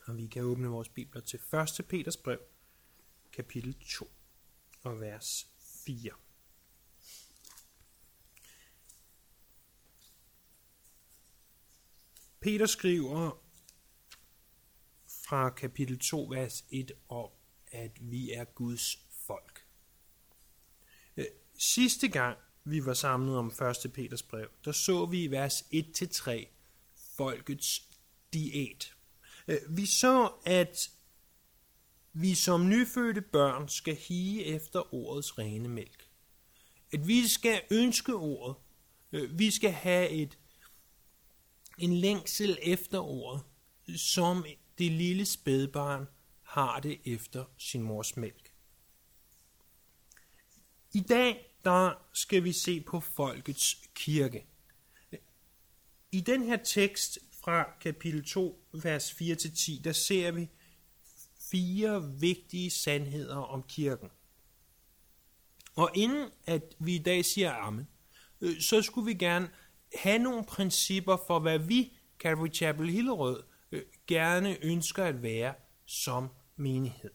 Og vi kan åbne vores bibler til 1. Peters brev, kapitel 2 og vers 4. Peter skriver fra kapitel 2, vers 1 om, at vi er Guds folk. Sidste gang vi var samlet om 1. Peters brev, der så vi i vers 1-3 folkets diæt. Vi så, at vi som nyfødte børn skal hige efter ordets rene mælk. At vi skal ønske ordet. Vi skal have en længsel efter ordet, som det lille spædbarn har det efter sin mors mælk. I dag der skal vi se på folkets kirke. I den her tekst fra kapitel 2, vers 4-10, der ser vi 4 vigtige sandheder om kirken. Og inden at vi i dag siger amen, så skulle vi gerne have nogle principper for, hvad vi, Calvary Chapel Hillerød, gerne ønsker at være som menighed.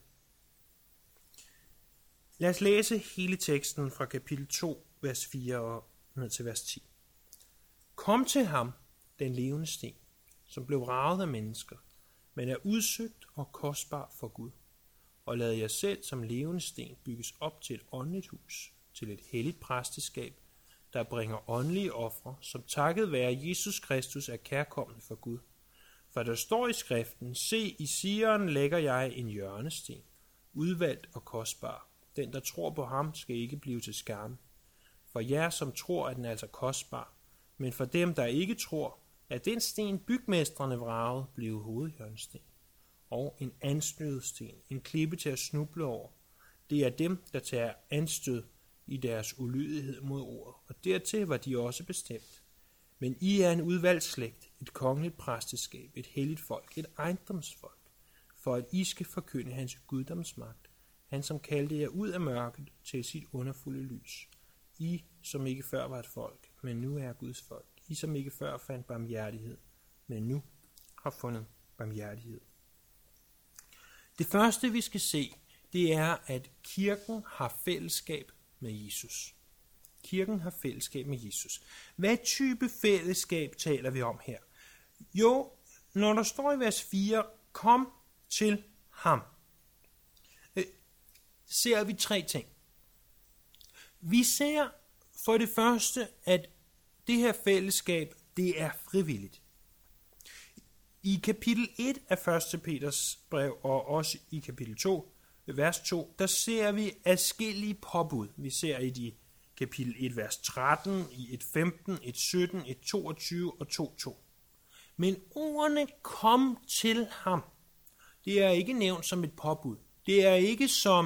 Lad os læse hele teksten fra kapitel 2, vers 4 og ned til vers 10. Kom til ham, den levende sten, som blev raget af mennesker, men er udsøgt og kostbar for Gud. Og lad jer selv som levende sten bygges op til et åndeligt hus, til et helligt præsteskab, der bringer åndelige ofre, som takket være Jesus Kristus er kærkommende for Gud. For der står i skriften, se, i Sion lægger jeg en hjørnesten, udvalgt og kostbar. Den, der tror på ham, skal ikke blive til skamme. For jer, som tror, er den altså kostbar. Men for dem, der ikke tror, at den sten bygmestrene vragede, blev hovedhjørnesten. Og en anstødet sten, en klippe til at snuble over. Det er dem, der tager anstød i deres ulydighed mod ordet, og dertil var de også bestemt. Men I er en udvalgt slægt, et kongeligt præsteskab, et helligt folk, et ejendomsfolk, for at I skal forkynde hans guddomsmagt, han som kaldte jer ud af mørket til sit underfulde lys. I, som ikke før var et folk, men nu er Guds folk. I, som ikke før fandt barmhjertighed, men nu har fundet barmhjertighed. Det første, vi skal se, det er, at kirken har fællesskab med Jesus. Kirken har fællesskab med Jesus. Hvad type fællesskab taler vi om her? Jo, når der står i vers 4, kom til ham, ser vi 3 ting. Vi ser for det første, at det her fællesskab, det er frivilligt. I kapitel 1 af 1. Peters brev, og også i kapitel 2, vers 2, der ser vi adskillige påbud. Vi ser i kapitel 1, vers 13, i 1.15, 1.17, 1.22 og 2.2. Men ordene kom til ham, det er ikke nævnt som et påbud. Det er ikke som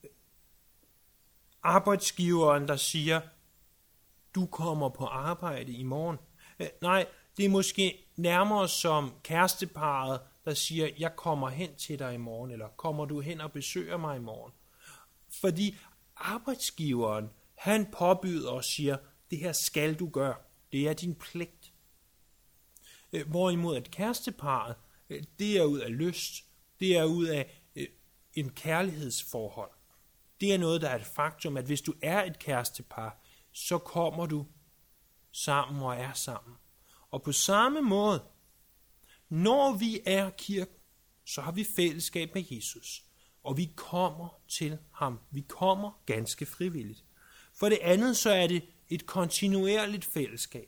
arbejdsgiveren, der siger, du kommer på arbejde i morgen. Nej, det er måske nærmere som kæresteparret, der siger, jeg kommer hen til dig i morgen, eller kommer du hen og besøger mig i morgen. Fordi arbejdsgiveren, han påbyder og siger, det her skal du gøre. Det er din pligt. Hvorimod at kæresteparret, det er ud af lyst. Det er ud af en kærlighedsforhold. Det er noget, der er et faktum, at hvis du er et kærestepar, så kommer du sammen og er sammen. Og på samme måde, når vi er kirken, så har vi fællesskab med Jesus. Og vi kommer til ham. Vi kommer ganske frivilligt. For det andet, så er det et kontinuerligt fællesskab.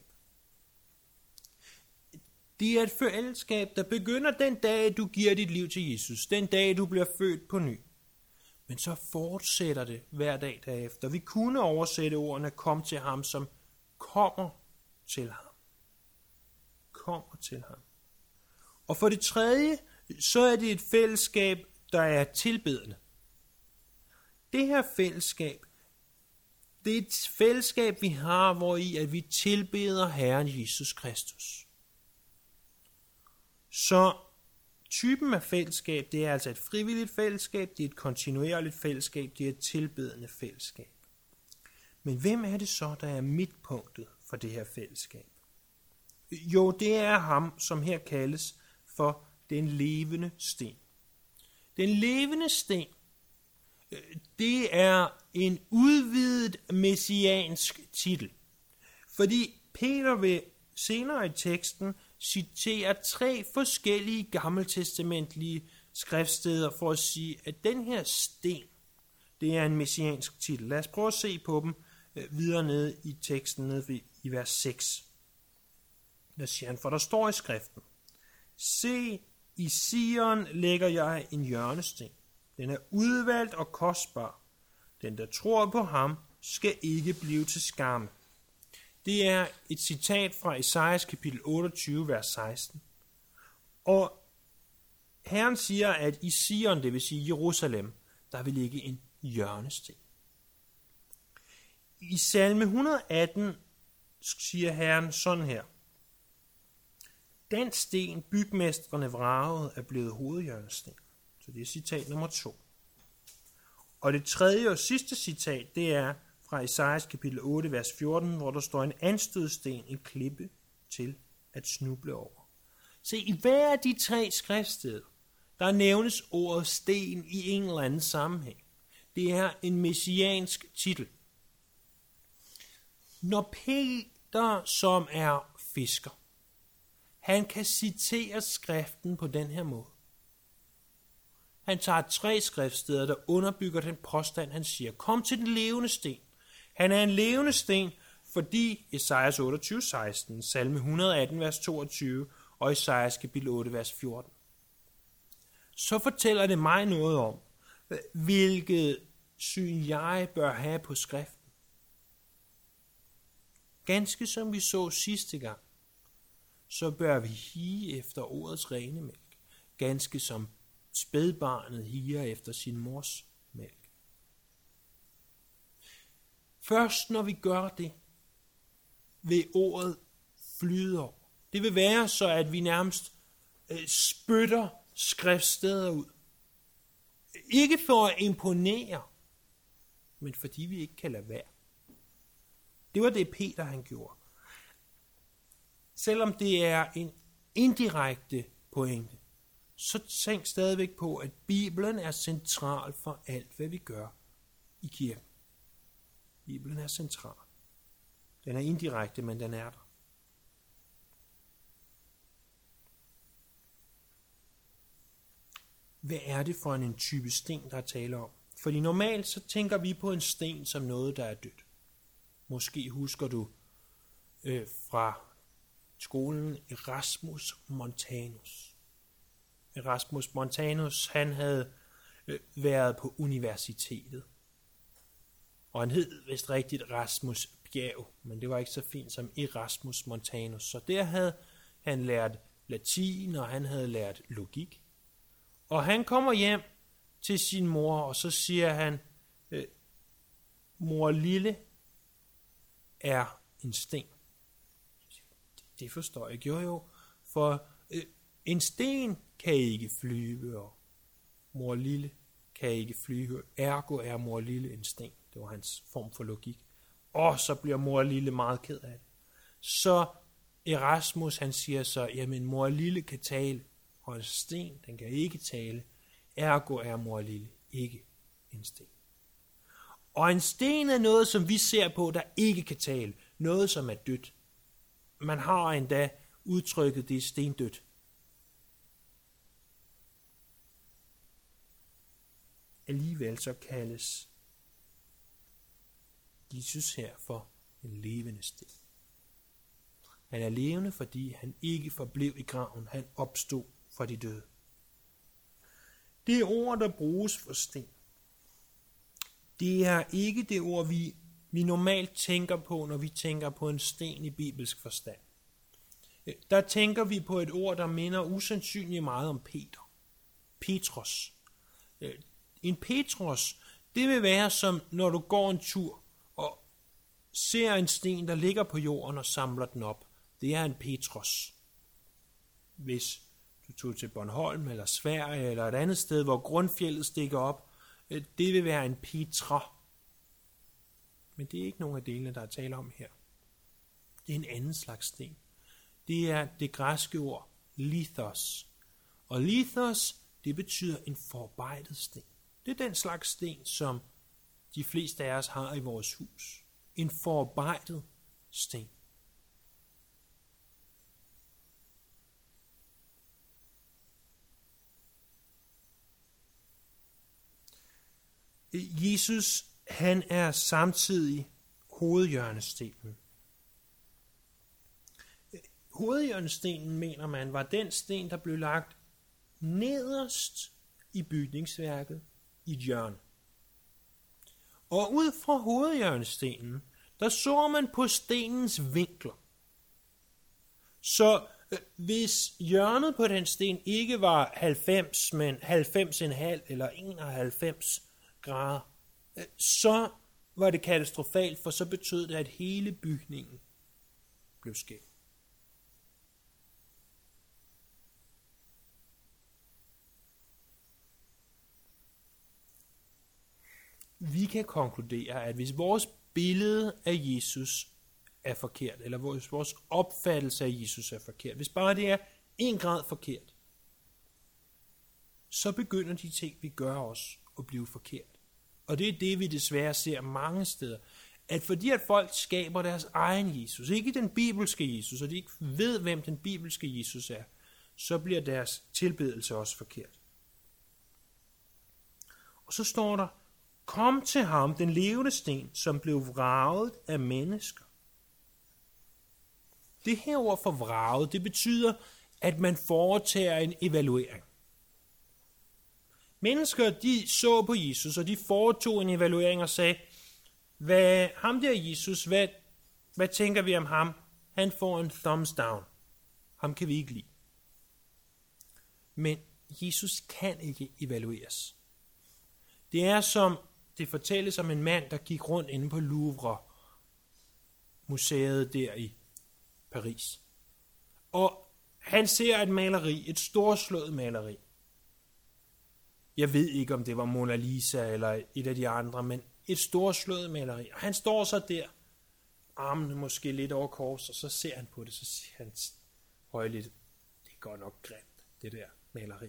Det er et fællesskab, der begynder den dag, du giver dit liv til Jesus. Den dag, du bliver født på ny. Men så fortsætter det hver dag derefter. Vi kunne oversætte ordene, kom til ham, som kommer til ham. Kommer til ham. Og for det tredje, så er det et fællesskab, der er tilbedende. Det her fællesskab, det er et fællesskab, vi har, hvor i at vi tilbeder Herren Jesus Kristus. Så typen af fællesskab, det er altså et frivilligt fællesskab, det er et kontinuerligt fællesskab, det er et tilbedende fællesskab. Men hvem er det så, der er midtpunktet for det her fællesskab? Jo, det er ham, som her kaldes for den levende sten. Den levende sten, det er en udvidet messiansk titel, fordi Peter vil senere i teksten citere 3 forskellige gammeltestamentlige skriftsteder for at sige, at den her sten, det er en messiansk titel. Lad os prøve at se på dem videre nede i teksten, nede i vers 6. Der siger han, for der står i skriften, se, i Sion lægger jeg en hjørnesten. Den er udvalgt og kostbar. Den, der tror på ham, skal ikke blive til skamme. Det er et citat fra Esajas kapitel 28, vers 16. Og Herren siger, at i Sion, det vil sige Jerusalem, der vil ligge en hjørnesten. I salme 118 siger Herren sådan her. Den sten, bygmestrene vragede, er blevet hovedhjørnesten. Så det er citat nummer 2. Og det tredje og sidste citat, det er fra Esajas kapitel 8, vers 14, hvor der står en anstødsten, en klippe til at snuble over. Se, i hver af de 3 skriftsteder, der nævnes ordet sten i en eller anden sammenhæng. Det er en messiansk titel. Når Peter, som er fisker, han kan citere skriften på den her måde. Han tager 3 skriftsteder, der underbygger den påstand, han siger. Kom til den levende sten. Han er en levende sten, fordi Esajas 28, 16, salme 118, vers 22 og Esajas kapitel 8, vers 14. Så fortæller det mig noget om, hvilket syn jeg bør have på skriften. Ganske som vi så sidste gang, så bør vi hige efter ordets rene mælk, ganske som spædbarnet higer efter sin mors mælk. Først når vi gør det, vil ordet flyde over. Det vil være så, at vi nærmest spytter skriftsteder ud. Ikke for at imponere, men fordi vi ikke kan lade være. Det var det Peter han gjorde. Selvom det er en indirekte pointe, så tænk stadigvæk på, at Bibelen er central for alt, hvad vi gør i kirken. Bibelen er central. Den er indirekte, men den er der. Hvad er det for en type sten, der er tale om? Fordi normalt så tænker vi på en sten som noget, der er dødt. Måske husker du fra skolen Erasmus Montanus. Erasmus Montanus, han havde været på universitetet. Og han hed vist rigtigt Erasmus Bjerg, men det var ikke så fint som Erasmus Montanus. Så der havde han lært latin, og han havde lært logik. Og han kommer hjem til sin mor, og så siger han, mor lille er en sten. Det forstår jeg ikke. Jo, for en sten kan ikke flyve, og mor lille kan ikke flyve. Ergo er mor lille en sten. Det var hans form for logik. Og så bliver mor lille meget ked af det. Så Erasmus, han siger så, jamen mor lille kan tale, og en sten, den kan ikke tale. Ergo er mor lille ikke en sten. Og en sten er noget, som vi ser på, der ikke kan tale. Noget, som er dødt. Man har endda udtrykket, det er stendødt. Alligevel så kaldes Jesus her for en levende sten. Han er levende, fordi han ikke forblev i graven. Han opstod fra de døde. Det ord, der bruges for sten, det er ikke det ord, vi normalt tænker på, når vi tænker på en sten i bibelsk forstand. Der tænker vi på et ord, der minder usandsynligt meget om Peter. Petros. En Petros, det vil være som, når du går en tur og ser en sten, der ligger på jorden og samler den op. Det er en Petros. Hvis du tog til Bornholm eller Sverige eller et andet sted, hvor grundfjeldet stikker op, det vil være en Petra. Men det er ikke nogen af delene, der er tale om her. Det er en anden slags sten. Det er det græske ord lithos. Og lithos, det betyder en forarbejdet sten. Det er den slags sten, som de fleste af os har i vores hus. En forarbejdet sten. Jesus, han er samtidig hovedhjørnestenen. Hovedhjørnestenen, mener man, var den sten, der blev lagt nederst i bygningsværket i et hjørne. Og ud fra hovedhjørnestenen, der så man på stenens vinkler. Så hvis hjørnet på den sten ikke var 90, men 90,5 eller 91 grader, så var det katastrofalt, for så betød det, at hele bygningen blev skæv. Vi kan konkludere, at hvis vores billede af Jesus er forkert, eller hvis vores opfattelse af Jesus er forkert, hvis bare det er 1 grad forkert, så begynder de ting, vi gør os, at blive forkert. Og det er det, vi desværre ser mange steder. At fordi at folk skaber deres egen Jesus, ikke den bibelske Jesus, og de ikke ved, hvem den bibelske Jesus er, så bliver deres tilbedelse også forkert. Og så står der, kom til ham, den levende sten, som blev vraget af mennesker. Det her ord for vraget, det betyder, at man foretager en evaluering. Mennesker, de så på Jesus, og de foretog en evaluering og sagde, ham der Jesus, hvad tænker vi om ham? Han får en thumbs down. Ham kan vi ikke lide. Men Jesus kan ikke evalueres. Det er som, det fortælles om en mand, der gik rundt inde på Louvre-museet der i Paris. Og han ser et maleri, et storslået maleri. Jeg ved ikke, om det var Mona Lisa eller et af de andre, men et storslået maleri. Og han står så der, armene måske lidt over kors, og så ser han på det, så siger han højligt, det er godt nok grimt, det der maleri.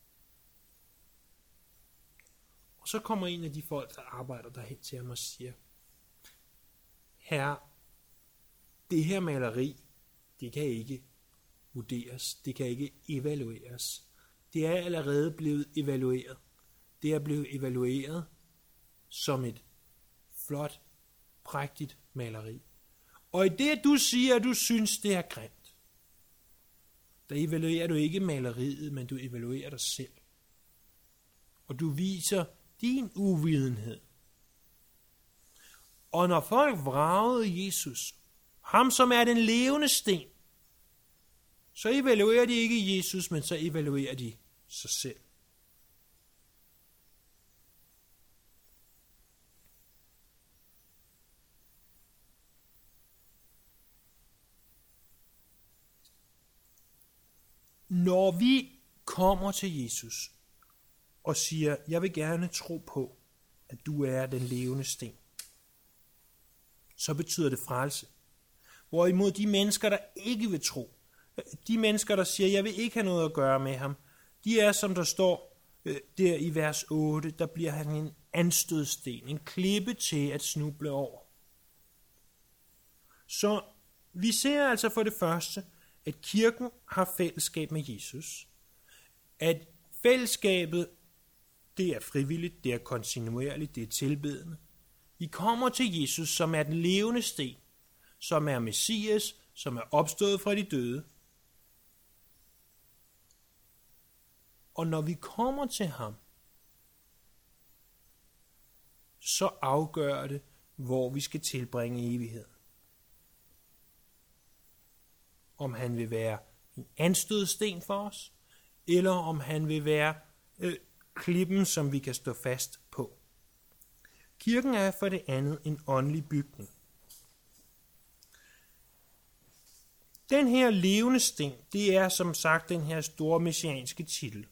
Og så kommer en af de folk, der arbejder derhen til ham og siger, herre, det her maleri, det kan ikke vurderes, det kan ikke evalueres. Det er allerede blevet evalueret. Det er blevet evalueret som et flot, prægtigt maleri. Og i det, du siger, at du synes, det er grimt, der evaluerer du ikke maleriet, men du evaluerer dig selv. Og du viser din uvidenhed. Og når folk vragede Jesus, ham som er den levende sten, så evaluerer de ikke Jesus, men så evaluerer de sig selv. Når vi kommer til Jesus og siger, jeg vil gerne tro på, at du er den levende sten, så betyder det frelse. Hvorimod de mennesker, der ikke vil tro, de mennesker, der siger, jeg vil ikke have noget at gøre med ham, de er, som der står der i vers 8, der bliver han en anstødsten, en klippe til at snuble over. Så vi ser altså for det første, at kirken har fællesskab med Jesus, at fællesskabet, det er frivilligt, det er kontinuerligt, det er tilbedende. Vi kommer til Jesus, som er den levende sten, som er Messias, som er opstået fra de døde. Og når vi kommer til ham, så afgør det, hvor vi skal tilbringe evigheden. Om han vil være en anstødsten for os, eller om han vil være klippen, som vi kan stå fast på. Kirken er for det andet en åndelig bygning. Den her levende sten, det er som sagt den her store messianske titel.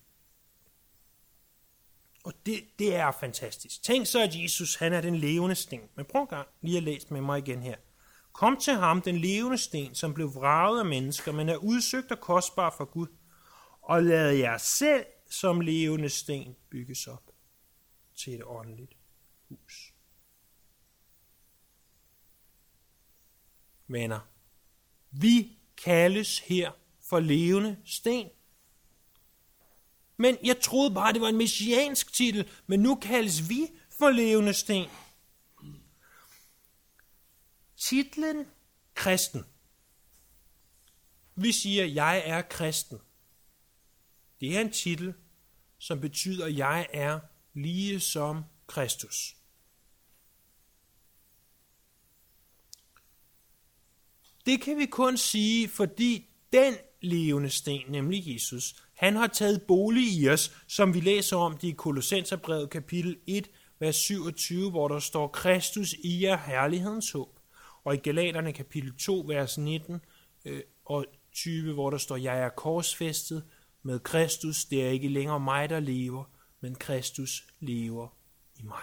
Og det er fantastisk. Tænk så, at Jesus, han er den levende sten. Men prøv en gang lige at læse med mig igen her. Kom til ham, den levende sten, som blev vraget af mennesker, men er udsøgt og kostbar for Gud. og lad jer selv som levende sten bygges op til et åndeligt hus. Venner, vi kaldes her for levende sten. Men jeg troede bare, det var en messiansk titel, men nu kaldes vi for levende sten. Titlen kristen. Vi siger, jeg er kristen. Det er en titel, som betyder, jeg er lige som Kristus. Det kan vi kun sige, fordi den levende sten, nemlig Jesus, han har taget bolig i os, som vi læser om det i Kolossenserbrevet kapitel 1, vers 27, hvor der står, Kristus i jer herlighedens håb. Og i Galaterne kapitel 2, vers 19 og 20, hvor der står, jeg er korsfæstet med Kristus, det er ikke længere mig, der lever, men Kristus lever i mig.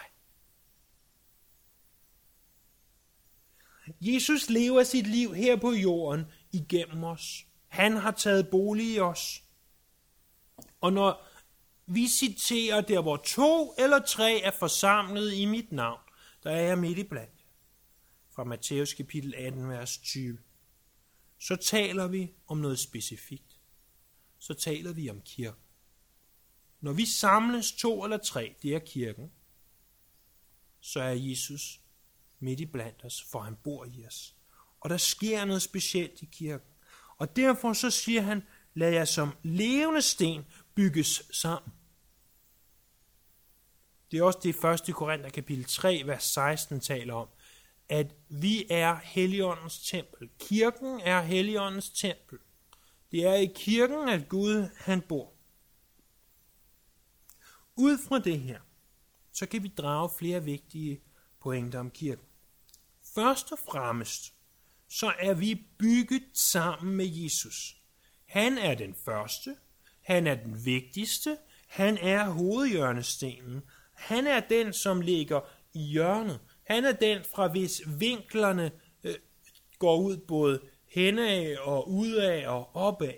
Jesus lever sit liv her på jorden igennem os. Han har taget bolig i os. Og når vi citerer der, hvor 2 eller 3 er forsamlet i mit navn, der er jeg midt i blandt. Fra Matthæus kapitel 18, vers 20. Så taler vi om noget specifikt. Så taler vi om kirken. Når vi samles 2 eller 3, det er kirken, så er Jesus midt i blandt os, for han bor i os. Og der sker noget specielt i kirken. Og derfor så siger han, lad jer som levende sten bygges sammen. Det er også det 1. Korinther kapitel 3, vers 16 taler om, at vi er Helligåndens tempel. Kirken er Helligåndens tempel. Det er i kirken, at Gud han bor. Ud fra det her, så kan vi drage flere vigtige pointer om kirken. Først og fremmest, så er vi bygget sammen med Jesus. Han er den første, han er den vigtigste, han er hovedhjørnestenen, han er den, som ligger i hjørnet. Han er den, fra hvis vinklerne går ud både henad og udad og opad.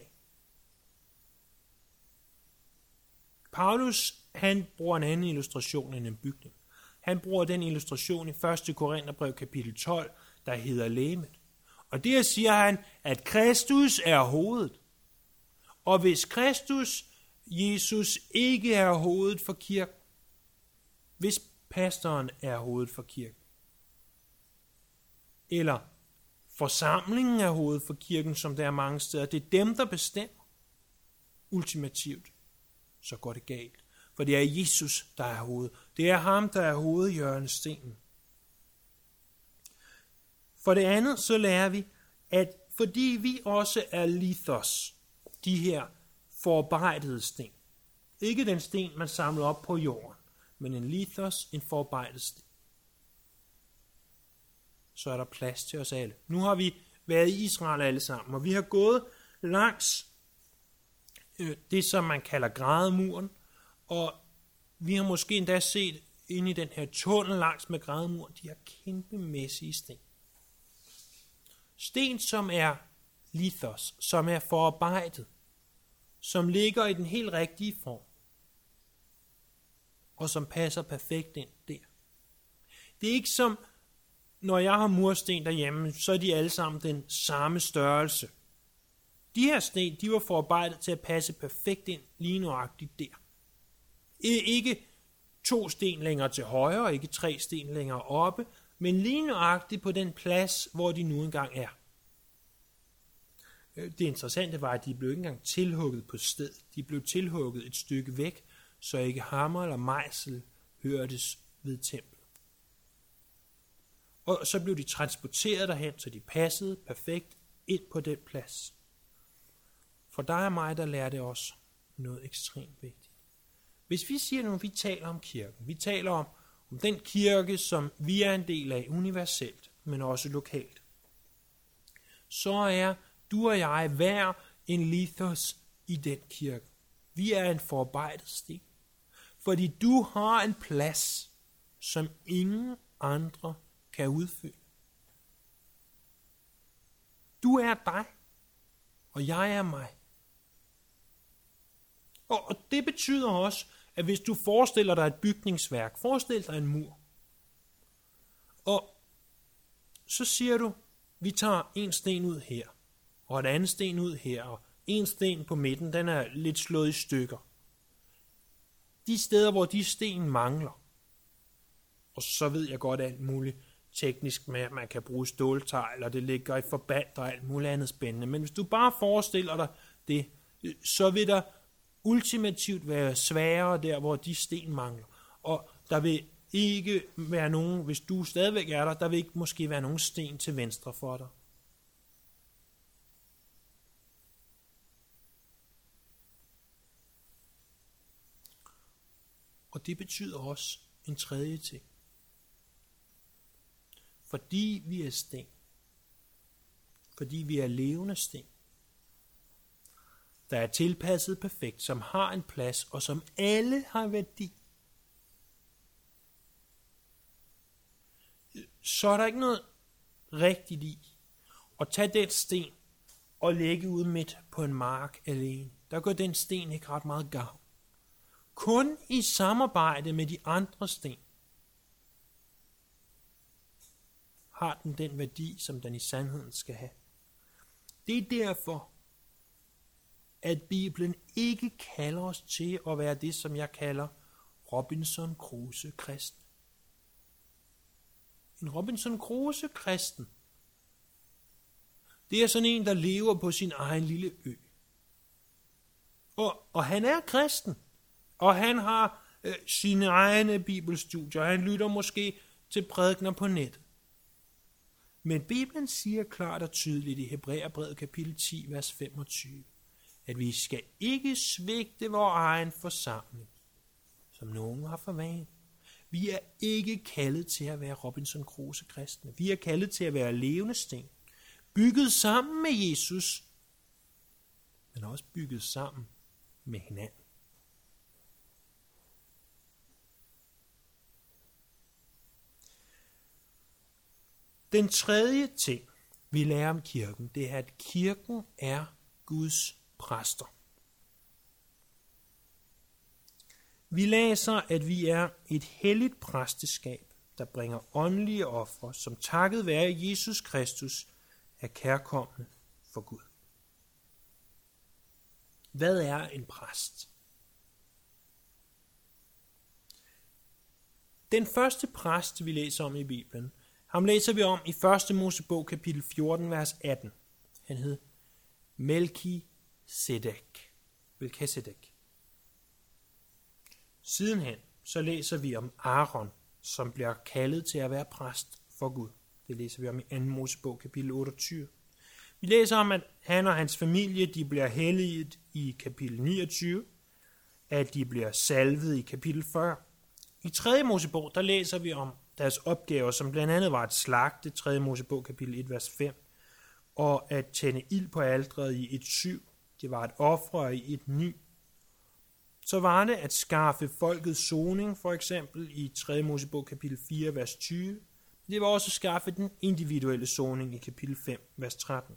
Paulus, han bruger en anden illustration end en bygning. Han bruger den illustration i 1. Korintherbrev kapitel 12, der hedder legemet. Og der siger han, at Kristus er hovedet. Og hvis Kristus, Jesus, ikke er hovedet for kirken, hvis pastoren er hovedet for kirken, eller forsamlingen er hovedet for kirken, som der er mange steder, det er dem, der bestemmer ultimativt, så går det galt. For det er Jesus, der er hovedet. Det er ham, der er hovedhjørnestenen. For det andet, så lærer vi, at fordi vi også er lithos, de her forarbejdede sten, ikke den sten, man samler op på jorden, men en lithos, en forarbejdet sten, så er der plads til os alle. Nu har vi været i Israel alle sammen, og vi har gået langs det, som man kalder Grædemuren, og vi har måske endda set ind i den her tunnel langs med Grædemuren, de her kæmpemæssige sten. Sten, som er lithos, som er forarbejdet, som ligger i den helt rigtige form, og som passer perfekt ind der. Det er ikke som, når jeg har mursten derhjemme, så er de alle sammen den samme størrelse. De her sten, de var forarbejdet til at passe perfekt ind lige nøjagtigt der. Ikke 2 sten længere til højre, og ikke 3 sten længere oppe, men lige nøjagtigt på den plads, hvor de nu engang er. Det interessante var, at de blev ikke engang tilhugget på sted. De blev tilhugget et stykke væk, så ikke hammer eller mejsel hørtes ved templet. Og så blev de transporteret derhen, så de passede perfekt ind på den plads. For dig og mig, der lærer det også noget ekstremt vigtigt. Hvis vi siger nu, vi taler om kirken, vi taler om den kirke, som vi er en del af universelt, men også lokalt, så er du og jeg hver en lithos i den kirke. Vi er en forarbejdet sten, fordi du har en plads, som ingen andre kan udfylde. Du er dig, og jeg er mig. Og det betyder også, at hvis du forestiller dig et bygningsværk, forestil dig en mur. Og så siger du, vi tager en sten ud her, og en anden sten ud her, og en sten på midten, den er lidt slået i stykker. De steder, hvor de sten mangler, og så ved jeg godt alt muligt teknisk med, at man kan bruge ståltegl, og det ligger i forband og alt muligt andet spændende. Men hvis du bare forestiller dig det, så vil der ultimativt være sværere der, hvor de sten mangler. Og der vil ikke være nogen, hvis du stadigvæk er der vil ikke måske være nogen sten til venstre for dig. Og det betyder også en tredje ting. Fordi vi er sten, fordi vi er levende sten, der er tilpasset perfekt, som har en plads, og som alle har værdi, så er der ikke noget rigtigt i at tage den sten og lægge ud midt på en mark alene. Der gør den sten ikke ret meget gavn. Kun i samarbejde med de andre sten har den værdi, som den i sandheden skal have. Det er derfor, at Bibelen ikke kalder os til at være det, som jeg kalder Robinson Crusoe kristen. En Robinson Crusoe kristen, det er sådan en, der lever på sin egen lille ø. Og han er kristen, og han har sine egne bibelstudier, og han lytter måske til prædikener på nettet. Men Bibelen siger klart og tydeligt i Hebræerbrevet kapitel 10, vers 25, at vi skal ikke svigte vores egen forsamling, som nogen har for vane. Vi er ikke kaldet til at være Robinson Crusoe kristne. Vi er kaldet til at være levende sten, bygget sammen med Jesus, men også bygget sammen med hinanden. Den tredje ting, vi lærer om kirken, det er, at kirken er Guds præster. Vi læser, at vi er et helligt præsteskab, der bringer åndelige ofre, som takket være Jesus Kristus er kærkomne for Gud. Hvad er en præst? Den første præst, vi læser om i Bibelen, ham læser vi om i 1. Mosebog kapitel 14, vers 18. Han hed Melkisedek. Sidenhen så læser vi om Aaron, som bliver kaldet til at være præst for Gud. Det læser vi om i 2. Mosebog kapitel 28. Vi læser om, at han og hans familie de bliver helliget i kapitel 29, at de bliver salvet i kapitel 40. I 3. Mosebog der læser vi om deres opgaver, som blandt andet var at slagte, 3. Mosebog kapitel 1, vers 5, og at tænde ild på alteret i 1.7. Det var et ofre i 1.9. Så var det at skaffe folket soning, for eksempel i 3. Mosebog kapitel 4, vers 20. Det var også at skaffe den individuelle soning i kapitel 5, vers 13.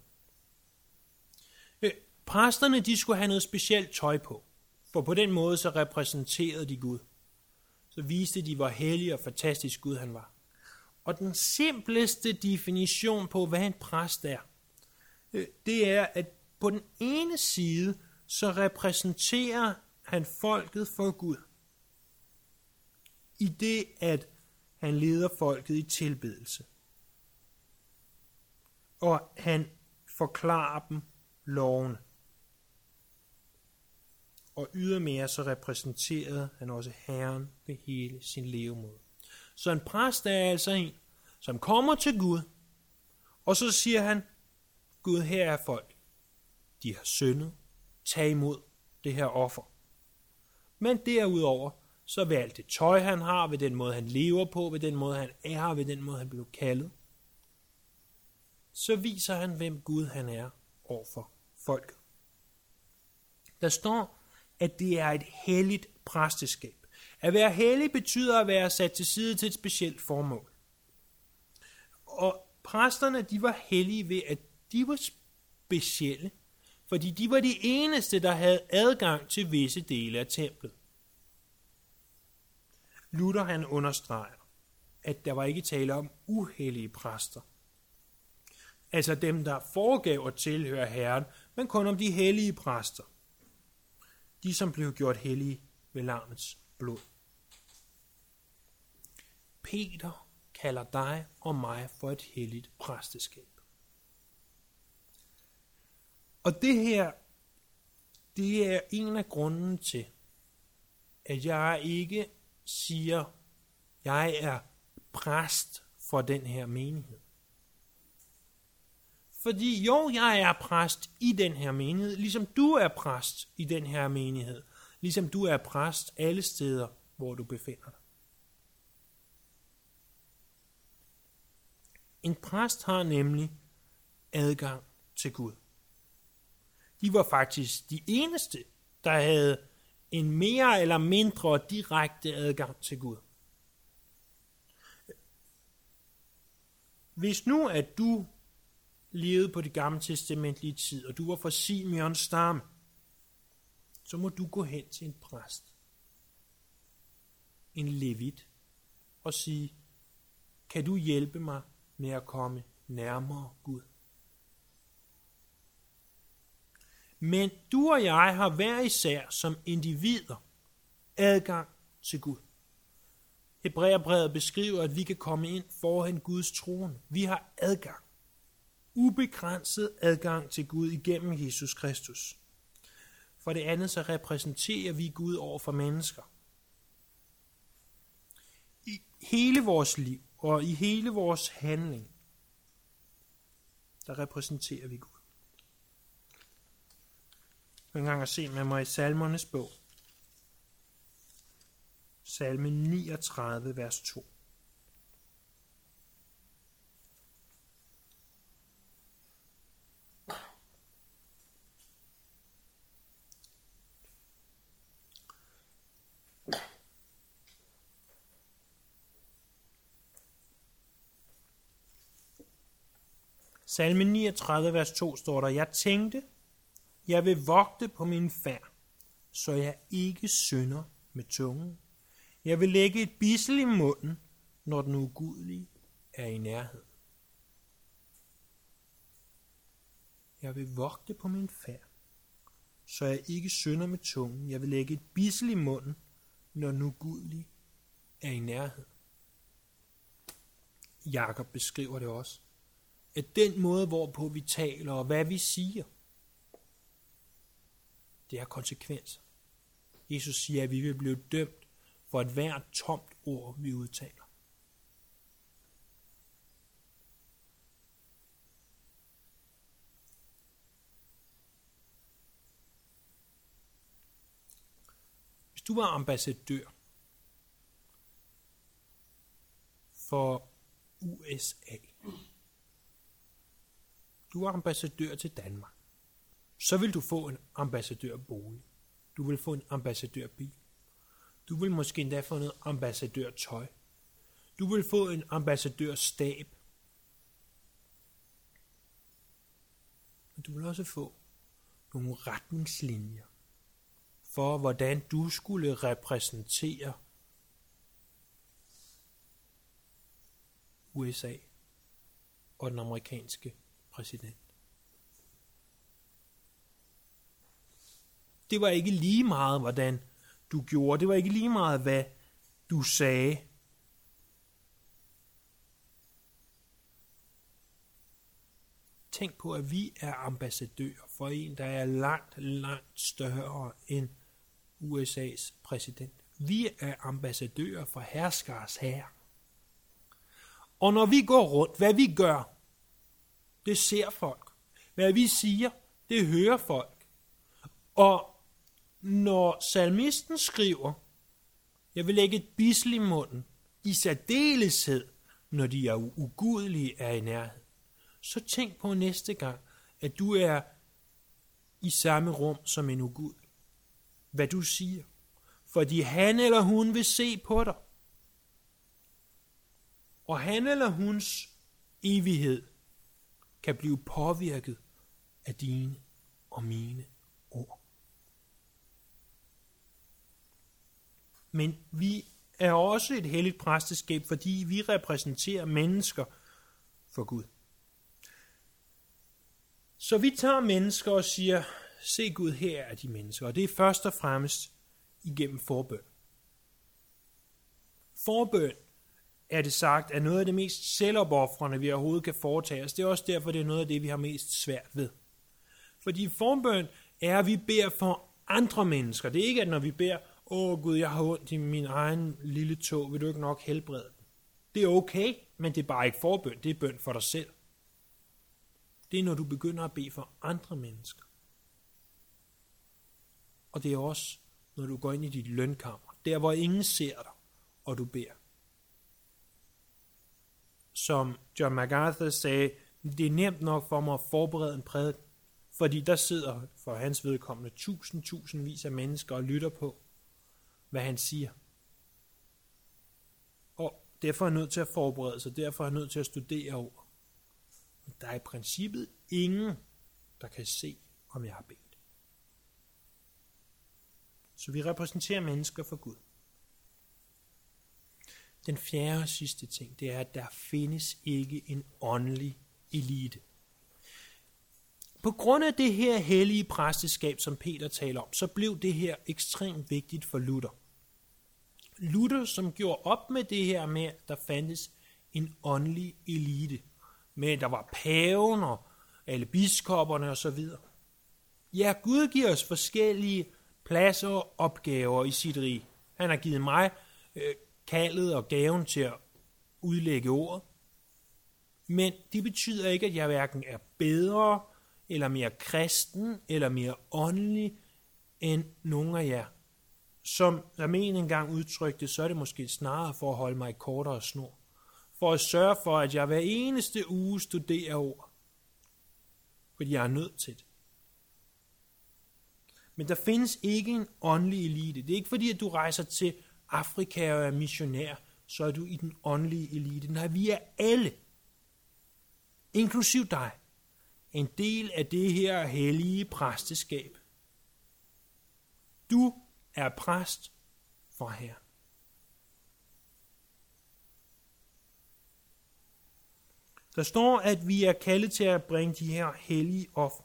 Præsterne de skulle have noget specielt tøj på, for på den måde så repræsenterede de Gud. Så viste de, hvor hellig og fantastisk Gud han var. Og den simpleste definition på, hvad en præst er, det er, at på den ene side, så repræsenterer han folket for Gud. I det, at han leder folket i tilbedelse. Og han forklarer dem lovene. Og ydermere så repræsenterede han også Herren ved hele sin levemåde. Så en præst er altså en, som kommer til Gud, og så siger han, Gud, her er folk. De har syndet. Tag imod det her offer. Men derudover, så ved alt det tøj, han har, ved den måde, han lever på, ved den måde, han er, ved den måde, han blev kaldet, så viser han, hvem Gud han er overfor folket. Der står, at det er et helligt præsteskab. At være hellig betyder at være sat til side til et specielt formål. Og præsterne, de var hellige ved, at de var specielle, fordi de var de eneste, der havde adgang til visse dele af templet. Luther han understreger, at der var ikke tale om uhellige præster. Altså dem, der foregav at tilhøre Herren, men kun om de hellige præster. De, som blev gjort hellige ved lammets blod. Peter kalder dig og mig for et helligt præsteskab. Og det her, det er en af grunden til, at jeg ikke siger, jeg er præst for den her menighed. Fordi jo, jeg er præst i den her menighed, ligesom du er præst i den her menighed, ligesom du er præst alle steder, hvor du befinder dig. En præst har nemlig adgang til Gud. De var faktisk de eneste, der havde en mere eller mindre direkte adgang til Gud. Hvis nu, at du levede på det gamle testamentlige tid, og du var fra Simeons stamme, så må du gå hen til en præst, en levit, og sige, kan du hjælpe mig med at komme nærmere Gud? Men du og jeg har hver især som individer adgang til Gud. Hebræerbrevet beskriver, at vi kan komme ind foran Guds trone. Vi har adgang. Ubegrænset adgang til Gud igennem Jesus Kristus. For det andet så repræsenterer vi Gud over for mennesker. I hele vores liv og i hele vores handling, der repræsenterer vi Gud. En gang at se med mig i Salmernes bog. Salme 39, vers 2. Salme 39, vers 2 står der, jeg tænkte, jeg vil vogte på min færd, så jeg ikke synder med tungen. Jeg vil lægge et bidsel i munden, når den ugudelige er i nærhed. Jeg vil vogte på min færd, så jeg ikke synder med tungen. Jeg vil lægge et bidsel i munden, når den ugudelige er i nærhed. Jakob beskriver det også, at den måde, hvorpå vi taler og hvad vi siger, det har konsekvenser. Jesus siger, at vi vil blive dømt for et hvert tomt ord, vi udtaler. Hvis du var ambassadør for USA, du er ambassadør til Danmark, så vil du få en ambassadørbolig. Du vil få en ambassadørbil. Du vil måske endda få noget ambassadørtøj. Du vil få en ambassadørstab. Men du vil også få nogle retningslinjer for, hvordan du skulle repræsentere USA og den amerikanske præsident. Det var ikke lige meget, hvordan du gjorde. Det var ikke lige meget, hvad du sagde. Tænk på, at vi er ambassadører for en, der er langt, langt større end USA's præsident. Vi er ambassadører for herskers herre. Og når vi går rundt, hvad vi gør, det ser folk. Hvad vi siger, det hører folk. Og når salmisten skriver, jeg vil lægge et bidsel i munden, i særdeleshed, når de er ugudelige er i nærhed, så tænk på næste gang, at du er i samme rum som en ugud. Hvad du siger. Fordi han eller hun vil se på dig. Og han eller huns evighed kan blive påvirket af dine og mine ord. Men vi er også et helligt præsteskab, fordi vi repræsenterer mennesker for Gud. Så vi tager mennesker og siger, se Gud, her er de mennesker. Og det er først og fremmest igennem forbøn. Forbøn, er det sagt, er noget af det mest selvopofrende, vi overhovedet kan foretage os. Det er også derfor, det er noget af det, vi har mest svært ved. Fordi forbøn er, at vi beder for andre mennesker. Det er ikke, at når vi beder, Gud, jeg har ondt i min egen lille tog, vil du ikke nok helbrede den? Det er okay, men det er bare ikke forbøn, det er bøn for dig selv. Det er, når du begynder at bede for andre mennesker. Og det er også, når du går ind i dit lønkammer, der hvor ingen ser dig, og du beder. Som John MacArthur sagde, det er nemt nok for mig at forberede en prædiken, fordi der sidder for hans vedkommende tusindvis af mennesker og lytter på, hvad han siger. Og derfor er jeg nødt til at forberede sig, derfor er jeg nødt til at studere ord. Men der er i princippet ingen, der kan se, om jeg har bedt. Så vi repræsenterer mennesker for Gud. Den fjerde og sidste ting, det er, at der findes ikke en åndelig elite. På grund af det her hellige præsteskab, som Peter taler om, så blev det her ekstremt vigtigt for Luther. Luther, som gjorde op med det her med, at der fandtes en åndelig elite, med der var paven og alle biskopperne osv. Ja, Gud giver os forskellige pladser og opgaver i sit rige. Han har givet mig kaldet og gaven til at udlægge ordet. Men det betyder ikke, at jeg hverken er bedre, eller mere kristen, eller mere åndelig, end nogen af jer. Som Ramen engang udtrykte, så er det måske snarere for at holde mig i kortere snor. For at sørge for, at jeg hver eneste uge studerer ord. Fordi jeg er nødt til det. Men der findes ikke en åndelig elite. Det er ikke fordi, at du rejser til Afrika og er missionær, så er du i den åndelige elite. Nej, vi er alle, inklusiv dig, en del af det her hellige præsteskab. Du er præst for Herren. Der står, at vi er kaldet til at bringe de her hellige ofre.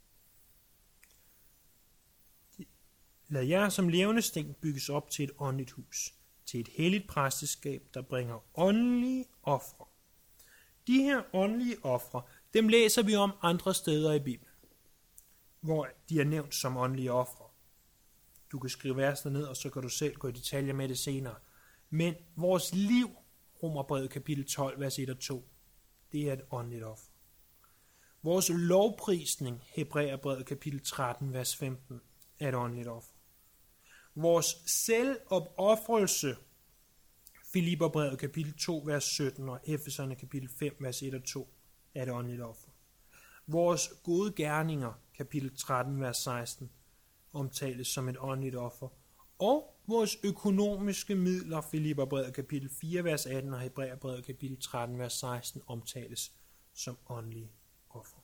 Lad jer som levende sten bygges op til et åndeligt hus, til et helligt præsteskab, der bringer åndelige ofre. De her åndelige ofre, dem læser vi om andre steder i Bibelen, hvor de er nævnt som åndelige ofre. Du kan skrive versene ned, og så kan du selv gå i detaljer med det senere. Men vores liv, Romerbrevet kapitel 12, vers 1 og 2, det er et åndeligt offer. Vores lovprisning, Hebræerbrevet kapitel 13, vers 15, er et åndeligt offer. Vores selvopofrelse, Filipperbrevet kapitel 2, vers 17 og Efeserne kapitel 5, vers 1 og 2, er et åndeligt offer. Vores gode gerninger, kapitel 13, vers 16, omtales som et åndeligt offer. Og vores økonomiske midler, Filipperbrevet kapitel 4, vers 18 og Hebræerbrevet kapitel 13, vers 16, omtales som åndelige offer.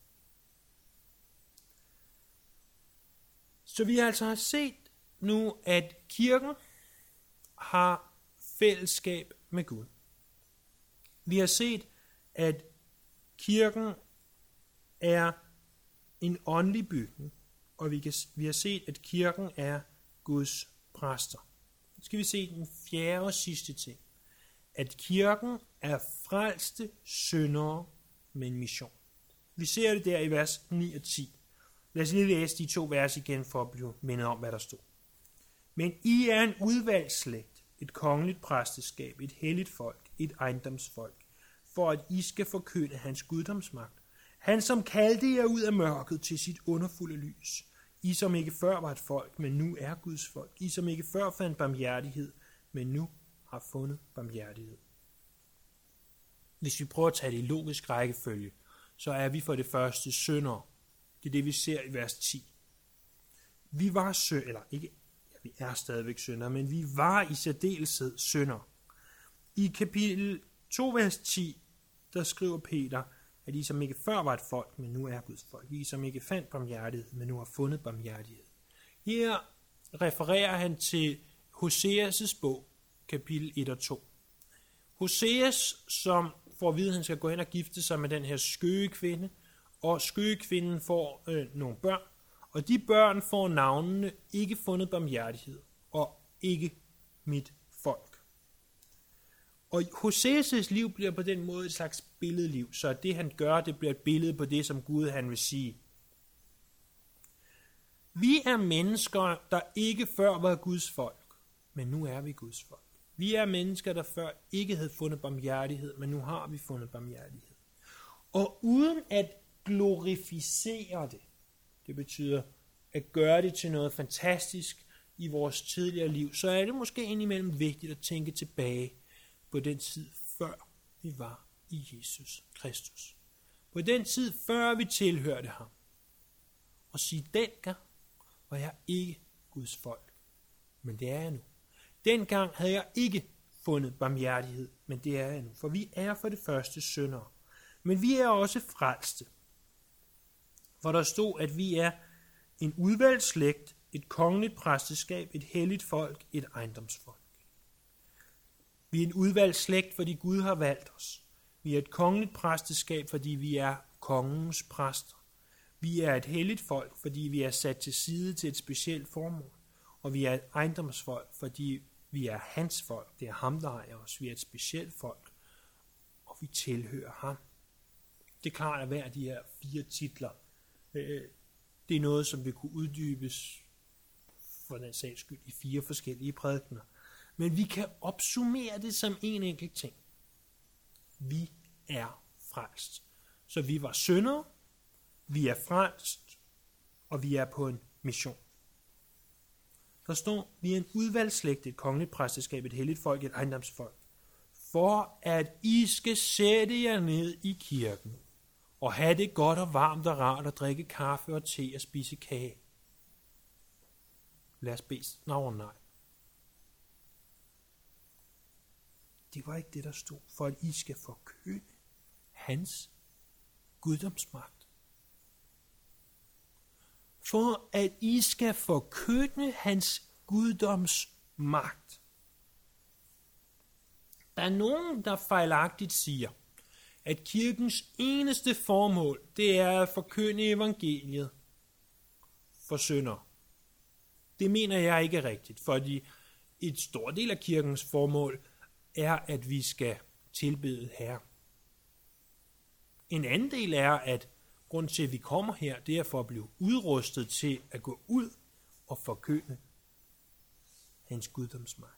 Så vi altså set nu, at kirken har fællesskab med Gud. Vi har set, at kirken er en åndelig bygning, og vi har set, at kirken er Guds præster. Nu skal vi se den fjerde og sidste ting, at kirken er frelste syndere med en mission. Vi ser det der i vers 9 og 10. Lad os lige læse de 2 vers igen for at blive mindet om, hvad der stod. Men I er en udvalgt slægt, et kongeligt præsteskab, et helligt folk, et ejendomsfolk, for at I skal forkynde hans guddomsmagt. Han, som kaldte jer ud af mørket til sit underfulde lys. I, som ikke før var et folk, men nu er Guds folk. I, som ikke før fandt barmhjertighed, men nu har fundet barmhjertighed. Hvis vi prøver at tage det i logisk rækkefølge, så er vi for det første syndere. Det er det, vi ser i vers 10. Vi var vi er stadigvæk syndere, men vi var i særdeleshed syndere. I kapitel 2, vers 10, der skriver Peter, at I som ikke før var et folk, men nu er Guds folk. I som ikke fandt barmhjertighed, men nu har fundet barmhjertighed. Her refererer han til Hoseas' bog, kapitel 1 og 2. Hoseas, som får at vide, at han skal gå hen og gifte sig med den her skøgekvinde, og skøgekvinden får nogle børn, og de børn får navnene ikke fundet barmhjertighed, og ikke mit folk. Og Hoseas' liv bliver på den måde et slags billedliv, så det han gør, det bliver et billede på det, som Gud han vil sige. Vi er mennesker, der ikke før var Guds folk, men nu er vi Guds folk. Vi er mennesker, der før ikke havde fundet barmhjertighed, men nu har vi fundet barmhjertighed. Og uden at glorificere det, det betyder at gøre det til noget fantastisk i vores tidligere liv, så er det måske indimellem vigtigt at tænke tilbage på den tid, før vi var i Jesus Kristus. På den tid, før vi tilhørte ham. Og sige, dengang var jeg ikke Guds folk, men det er jeg nu. Dengang havde jeg ikke fundet barmhjertighed, men det er jeg nu. For vi er for det første syndere. Men vi er også frelste. For der stod, at vi er en udvalgt slægt, et kongeligt præsteskab, et helligt folk, et ejendomsfolk. Vi er en udvalgt slægt, fordi Gud har valgt os. Vi er et kongeligt præsteskab, fordi vi er kongens præster. Vi er et helligt folk, fordi vi er sat til side til et specielt formål. Og vi er et ejendomsfolk, fordi vi er hans folk. Det er ham, der ejer os. Vi er et specielt folk, og vi tilhører ham. Det er klart, at hver af de her 4 titler, det er noget, som vil kunne uddybes for den sags skyld i 4 forskellige prædikener. Men vi kan opsummere det som en enkelt ting. Vi er frelst. Så vi var syndere, vi er frelst, og vi er på en mission. Der står, vi er en udvalgt slægt, et kongeligt præsteskab, et helligt folk, et ejendomsfolk, for at I skal sætte jer ned i kirken, og have det godt og varmt og rart at drikke kaffe og te og spise kage. Lad os bede. Nej. Det var ikke det, der stod, for at I skal forkynde hans guddomsmagt. For at I skal forkynde hans guddomsmagt. Der er nogen, der fejlagtigt siger, at kirkens eneste formål, det er at forkynde evangeliet for syndere. Det mener jeg ikke er rigtigt, fordi et stort del af kirkens formål er, at vi skal tilbede Herren. En anden del er, at grund til, at vi kommer her, det er for at blive udrustet til at gå ud og forkynde hans guddomsmagt.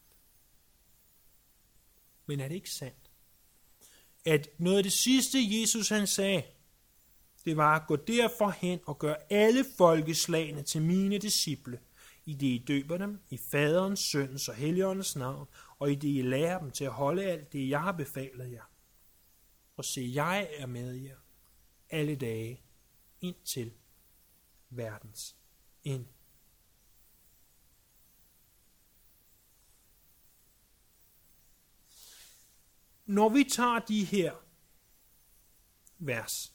Men er det ikke sandt, at noget af det sidste, Jesus han sagde, det var at gå derfor hen og gøre alle folkeslagene til mine disciple, i det I døber dem i Faderens, Søndens og Helligåndens navn, og i det I lærer dem til at holde alt det, jeg har befalet jer. Og se, jeg er med jer alle dage indtil verdens ende. Når vi tager de her vers,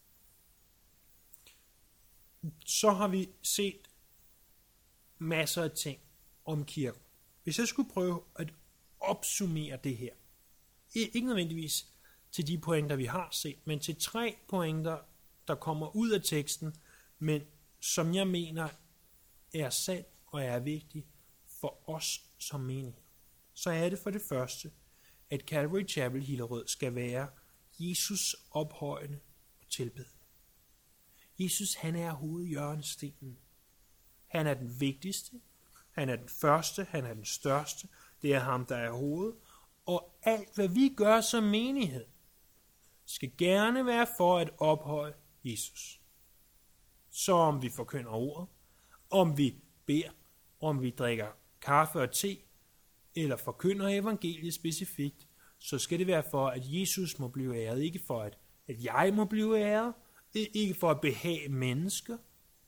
så har vi set masser af ting om kirken. Hvis jeg skulle prøve at opsummere det her, ikke nødvendigvis til de pointer, vi har set, men til 3 pointer, der kommer ud af teksten, men som jeg mener er sand og er vigtig for os som menighed. Så er det for det første, at Calvary Chapel Hillerød skal være Jesus ophøjende og tilbedende. Jesus, han er hovedhjørnestenen. Han er den vigtigste, han er den første, han er den største. Det er ham, der er hovedet. Og alt, hvad vi gør som menighed, skal gerne være for at ophøje Jesus. Så om vi forkynder ordet, om vi beder, om vi drikker kaffe og te, eller forkynder evangeliet specifikt, så skal det være for, at Jesus må blive æret. Ikke for, at jeg må blive æret. Ikke for at behage mennesker,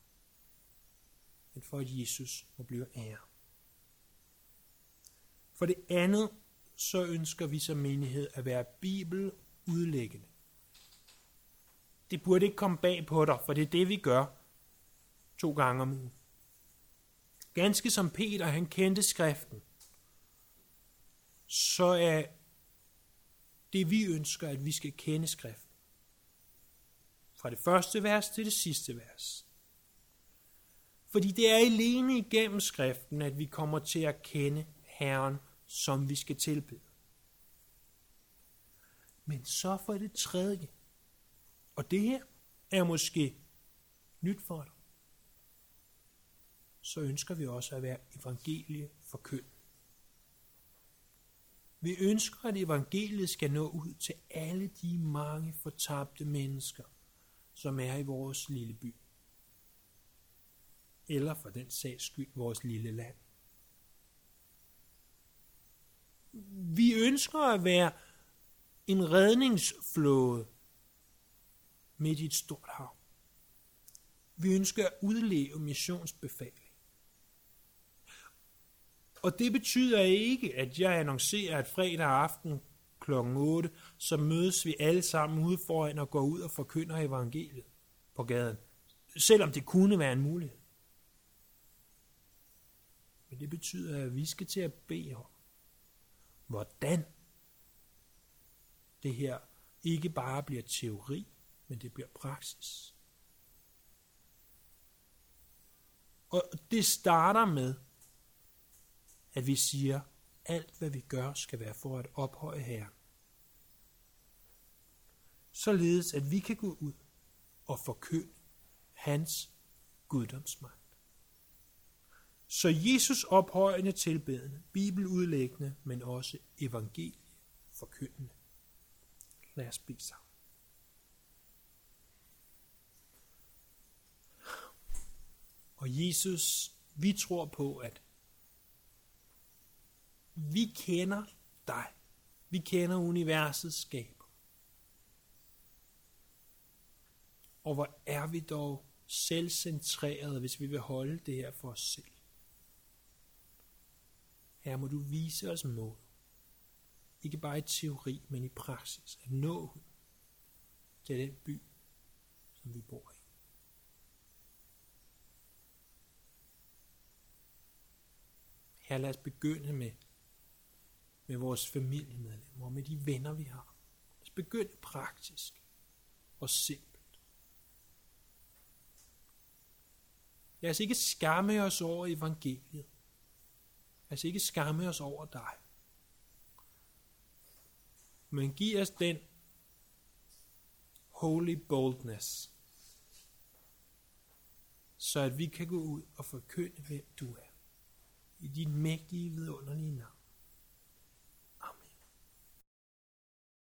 men for, at Jesus må blive æret. For det andet, så ønsker vi som menighed at være bibeludlæggende. det burde ikke komme bag på dig, for det er det, vi gør 2 gange om ugen. Ganske som Peter, han kendte skriften, så er det, vi ønsker, at vi skal kende skriften. Fra det første vers til det sidste vers. Fordi det er alene igennem skriften, at vi kommer til at kende Herren, som vi skal tilbede. Men så for det tredje, og det her er måske nyt for dig, så ønsker vi også at være evangelieforkyndere. Vi ønsker, at evangeliet skal nå ud til alle de mange fortabte mennesker, som er i vores lille by. Eller for den sags skyld vores lille land. Vi ønsker at være en redningsflåde midt i et stort hav. Vi ønsker at udleve missionsbefaling. Og det betyder ikke, at jeg annoncerer, at fredag aften kl. 8, så mødes vi alle sammen ude foran og går ud og forkynder evangeliet på gaden. Selvom det kunne være en mulighed. Men det betyder, at vi skal til at bede om, hvordan det her ikke bare bliver teori, men det bliver praksis. Og det starter med, at vi siger, alt hvad vi gør, skal være for at ophøje Herren. Således at vi kan gå ud og forkynde hans guddomsmagt. Så Jesus ophøjende tilbedende, bibeludlæggende, men også evangelieforkyndende. Lad os bede sammen. Og Jesus, vi tror på, at vi kender dig. Vi kender universets skaber. Og hvor er vi dog selvcentrerede, hvis vi vil holde det her for os selv. Her må du vise os mål. Ikke bare i teori, men i praksis. At nå til den by, som vi bor i. Her lad os begynde med vores familiemedlemmer og med de venner, vi har. Lad os begynde praktisk og simpelt. Lad os ikke skamme os over evangeliet. Lad os ikke skamme os over dig. Men giv os den holy boldness, så at vi kan gå ud og forkynde, hvem du er. I dit mægtige, vidunderlige navn.